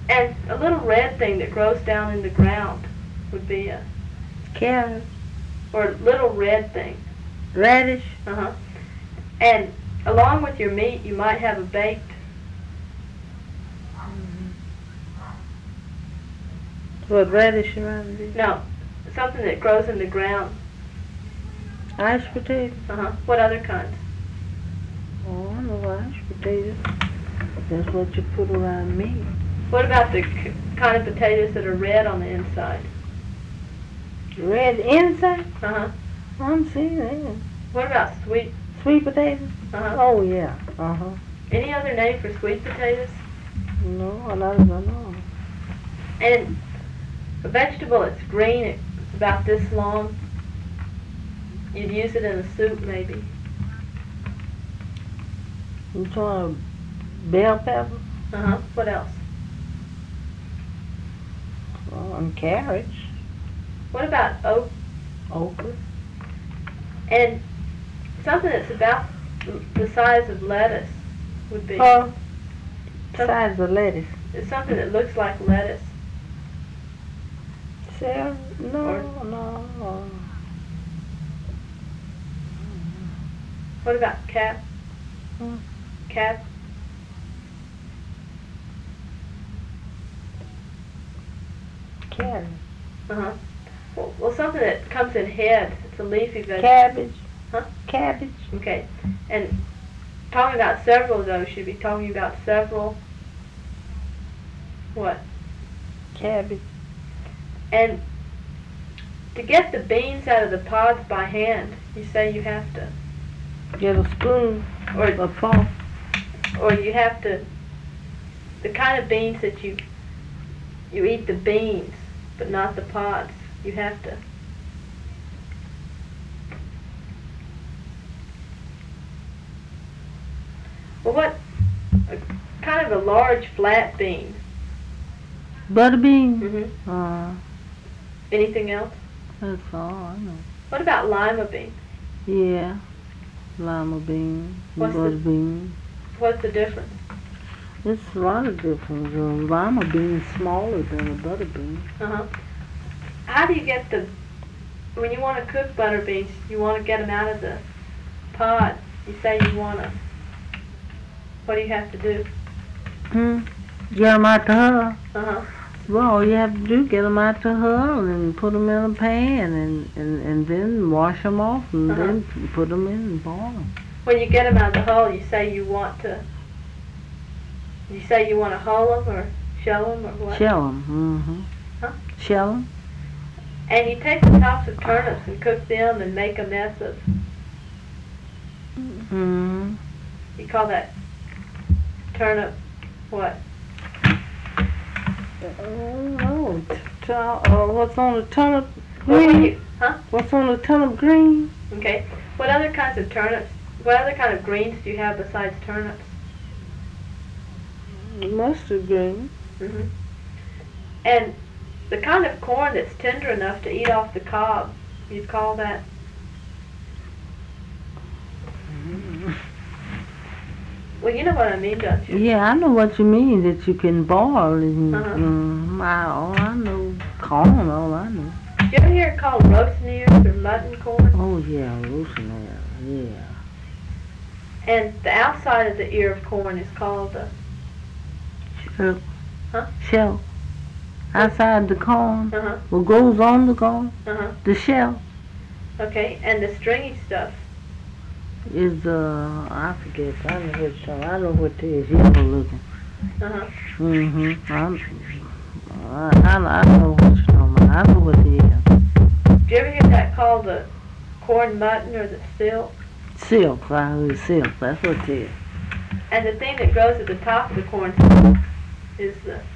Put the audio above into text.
And a little red thing that grows down in the ground would be a carrot, or a little red thing. radish. Uh-huh. And along with your meat, you might have a baked. What radish around there? No, something that grows in the ground. Irish potato. Uh-huh. What other kinds? Oh, I know Irish potato. That's what you put around meat. What about the kind of potatoes that are red on the inside? Red inside? Uh-huh. I'm seeing that. What about sweet? Sweet potatoes? Uh-huh. Oh, yeah. Uh-huh. Any other name for sweet potatoes? No, a lot of them know. And a vegetable that's green, it's about this long. You'd use it in a soup, maybe. You talking bell pepper? Uh-huh. What else? Oh, and carrots. What about Okra. and something that's about the size of lettuce would be Size of lettuce. it's something that looks like lettuce. Celery? No. What about cap? Hmm. Cap? Carrot. Uh-huh. Well, something that comes in head. It's a leafy vegetable. Cabbage. Huh? Cabbage. Okay. And talking about several of those, should be talking about several. What? Cabbage. And to get the beans out of the pods by hand, you say you have to, Get a spoon or a fork. you have to, the kind of beans that you eat the beans, but not the pods. You have to. Well, what, kind of a large flat bean. Butter bean. Mm-hmm. Anything else? That's all I know. What about lima bean? Yeah. Lima bean. What's Butter the- bean. What's the difference? It's a lot of difference. Lima bean is smaller than a butter bean. Uh-huh. How do you get when you want to cook butter beans, you want to get them out of the pod. You say you want to, what do you have to do? Get them out to her. Uh-huh. Well, all you have to do, get them out to her and put them in a pan and then wash them off and Uh-huh. then put them in and boil them. When you get them out of the hull, you say you want to hull them or shell them or what? Shell them. Huh? Shell them. And you take the tops of turnips and cook them and make a mess of, you call that turnip what? Oh, what's on the turnip Well, when green? you, huh? What's on the turnip green? Okay. What other kinds of turnips, what other kind of greens do you have besides turnips? Mustard green. Mm-hmm. And the kind of corn that's tender enough to eat off the cob, you'd call that? Well, you know what I mean, don't you? Yeah, I know what you mean, that you can boil. And, Uh-huh. all I know, corn, all I know. Did you ever hear it called roasting ears or mutton corn? Oh, yeah, rosemary, yeah. And the outside of the ear of corn is called the... Shell. Huh? Shell. Outside the corn, Uh-huh. what goes on the corn, Uh-huh. the shell, Okay, and the stringy stuff. is, I forget, I know what shell, I know what it is, yellow looking. Uh-huh. I know what you're talking about, I know what it is. Did you ever hear that called the corn mutton or the silk? Silk, I heard silk, that's what it is. And the thing that grows at the top of the corn silk is the